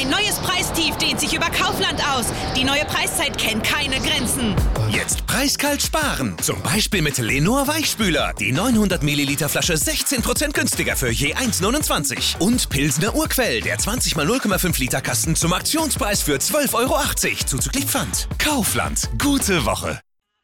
Ein neues Preistief dehnt sich über Kaufland aus. Die neue Preiszeit kennt keine Grenzen. Jetzt preiskalt sparen. Zum Beispiel mit Lenor Weichspüler. Die 900 Milliliter Flasche 16% günstiger für je 1,29. Und Pilsner Urquell, der 20 x 0,5 Liter Kasten zum Aktionspreis für 12,80 € zuzüglich Pfand. Kaufland. Gute Woche.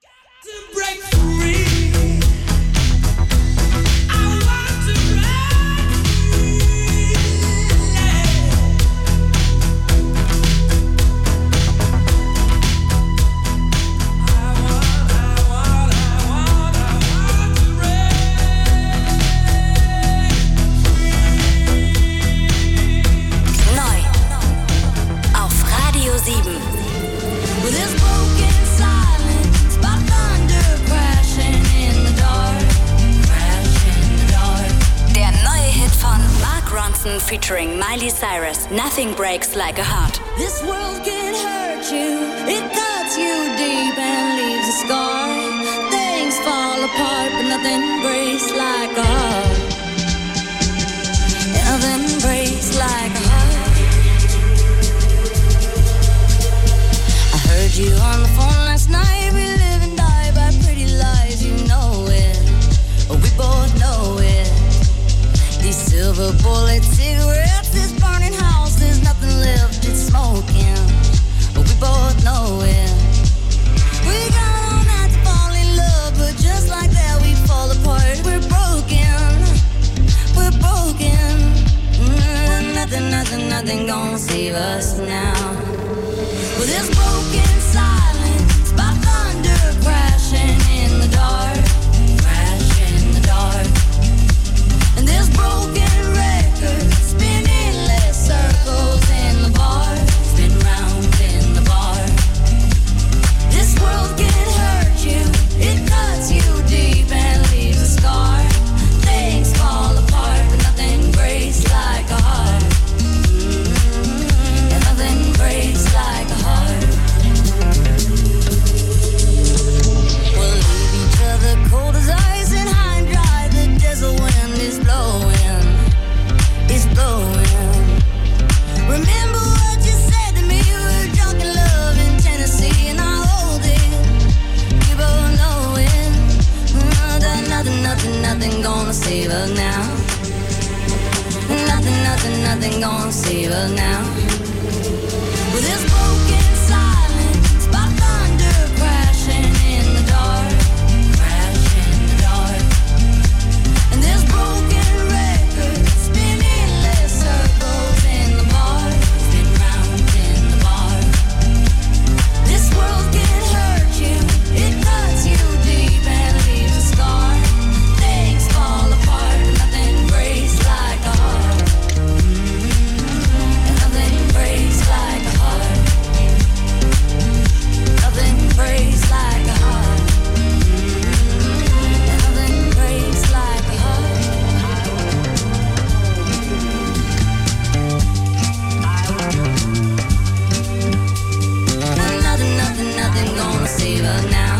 Featuring Miley Cyrus, Nothing Breaks Like a Heart. This world can hurt you, it cuts you deep and leaves a scar. Things fall apart, but nothing breaks like a heart. Nothing breaks like a heart. I heard you on the phone last night. We live and die by pretty lies, you know it. We both know it. These silver bullet cigarettes, this burning house, there's nothing left, it's smoking. But we both know it. We got all night to fall in love, but just like that we fall apart. We're broken, we're broken. Nothing gonna save us now. Well, this broken silence by thunder crashing in the dark, crashing in the dark. And this broken record spinning less circles in the bar, spin round in the bar. This world can hurt you, it cuts you deep and leaves a scar. Things fall apart, but nothing breaks like a heart. And nothing breaks like a heart. We'll leave each other cold as ice and high and dry. The desert wind is blowing, it's blowing. Remember what you said to me? We were drunk in love in Tennessee, and I hold it. We both know it. Nothing gonna save us now. Nothing gonna save us now. With this broken silence by thunder crashing in the dark, crashing in the dark. And this broken record spinning less circles in the bar, spin round in the bar. This world can hurt you, it cuts you deep and leaves a scar. Things fall apart, but nothing breaks like a heart. And nothing breaks like a heart. Nothing breaks like a heart. And nothing breaks like a heart. Nothing gonna save us now.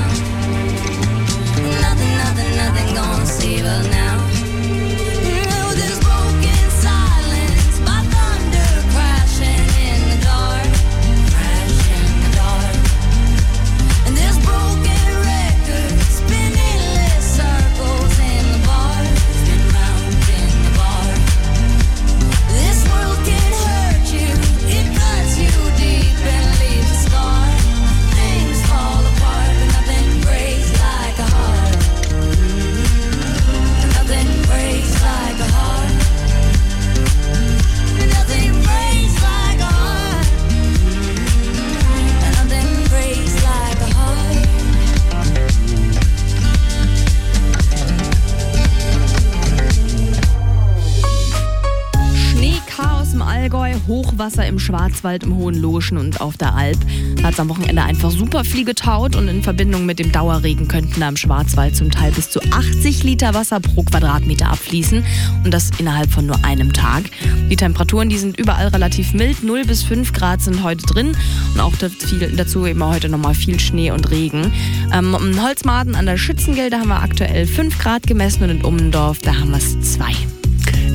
Nothing gonna save us now. With this broken silence by thunder crashing in the dark, crashing in the dark. And this broken record spinning less circles in the bar, spin round in the bar. This world can hurt you, it cuts you deep and leaves a scar. Things fall apart, but nothing breaks like a heart. Nothing breaks like a heart. Nothing breaks like a heart. Nothing breaks like a heart. Schneechaos im Allgäu, Hochwasser im Schwarzwald, im Hohen Logen und auf der Alp. Da hat es am Wochenende einfach super viel getaut und in Verbindung mit dem Dauerregen könnten da im Schwarzwald zum Teil bis zu 80 Liter Wasser pro Quadratmeter abfließen und das innerhalb von nur einem Tag. Die Temperaturen, die sind überall relativ mild, 0 bis 5 Grad sind heute drin und auch dazu eben heute nochmal viel Schnee und Regen. In Holzmaden an der Schützengilde haben wir aktuell 5 Grad gemessen und in Ummendorf, da haben wir es 2.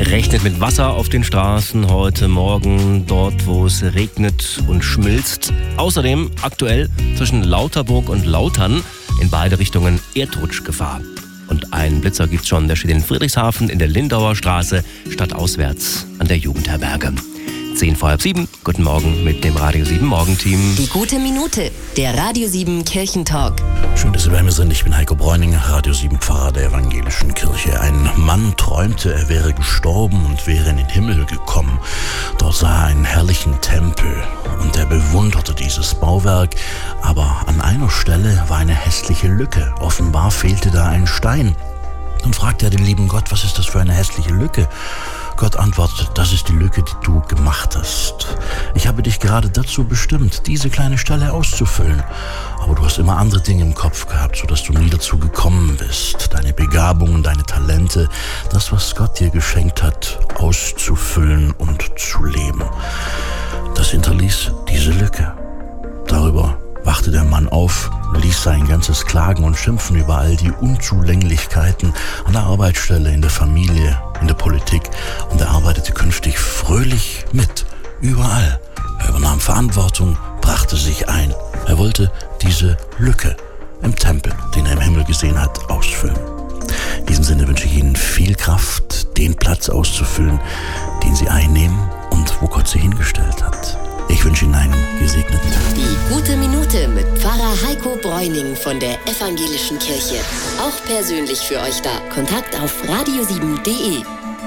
Rechnet mit Wasser auf den Straßen heute Morgen, dort wo es regnet und schmilzt. Außerdem aktuell zwischen Lauterburg und Lautern in beide Richtungen Erdrutschgefahr. Und einen Blitzer gibt's schon, der steht in Friedrichshafen in der Lindauer Straße, stadtauswärts an der Jugendherberge. 6:10, guten Morgen mit dem Radio 7 Morgenteam. Die gute Minute, der Radio 7 Kirchentalk. Schön, dass Sie bei mir sind. Ich bin Heiko Bräuning, Radio 7 Pfarrer der Evangelischen Kirche. Ein Mann träumte, er wäre gestorben und wäre in den Himmel gekommen. Dort sah er einen herrlichen Tempel und er bewunderte dieses Bauwerk. Aber an einer Stelle war eine hässliche Lücke. Offenbar fehlte da ein Stein. Dann fragte er den lieben Gott, was ist das für eine hässliche Lücke? Gott antwortet, das ist die Lücke, die du gemacht hast. Ich habe dich gerade dazu bestimmt, diese kleine Stelle auszufüllen. Aber du hast immer andere Dinge im Kopf gehabt, sodass du nie dazu gekommen bist, deine Begabungen, deine Talente, das, was Gott dir geschenkt hat, auszufüllen und zu leben. Das hinterließ diese Lücke. Darüber wachte der Mann auf, ließ sein ganzes Klagen und Schimpfen über all die Unzulänglichkeiten an der Arbeitsstelle, in der Familie, in der Politik, und er arbeitete künftig fröhlich mit, überall. Er übernahm Verantwortung, brachte sich ein. Er wollte diese Lücke im Tempel, den er im Himmel gesehen hat, ausfüllen. In diesem Sinne wünsche ich Ihnen viel Kraft, den Platz auszufüllen, den Sie einnehmen und wo Gott Sie hingestellt hat. Ich wünsche Ihnen einen gesegneten Tag. Die gute Minute mit Pfarrer Heiko Bräuning von der Evangelischen Kirche. Auch persönlich für euch da. Kontakt auf radio7.de.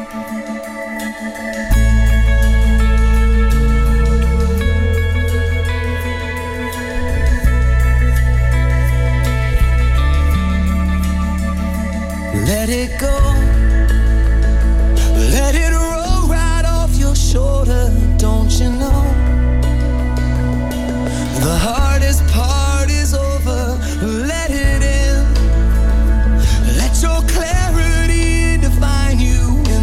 Let it go. Let it roll right off your shoulder, don't you know? The hardest part is over, let it in. Let your clarity define you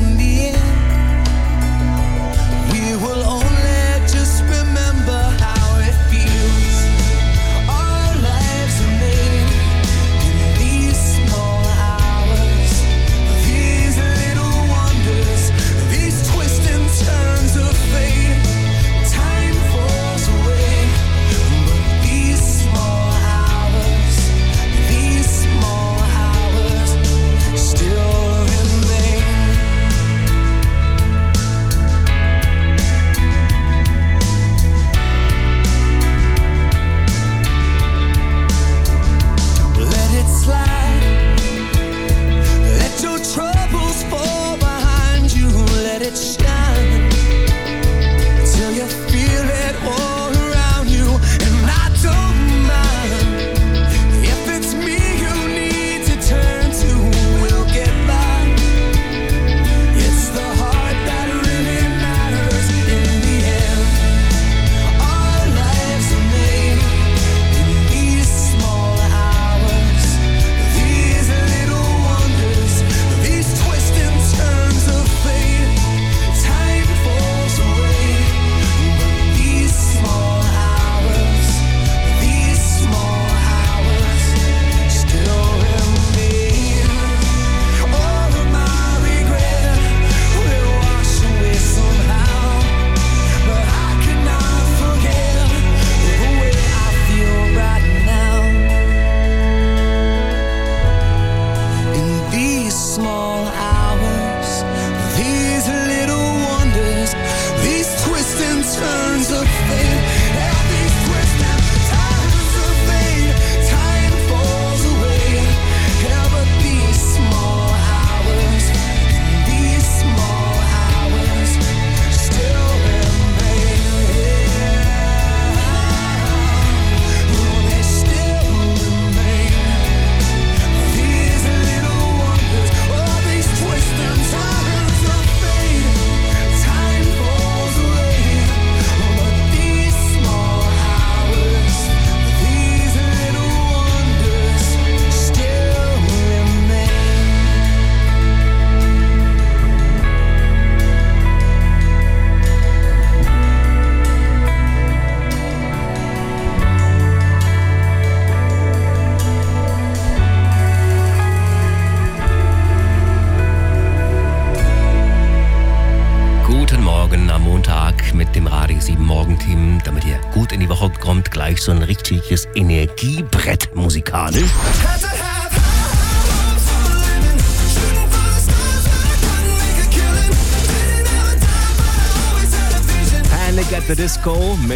Team, damit ihr gut in die Woche kommt, gleich so ein richtiges Energiebrett musikalisch. Panic at the Disco mit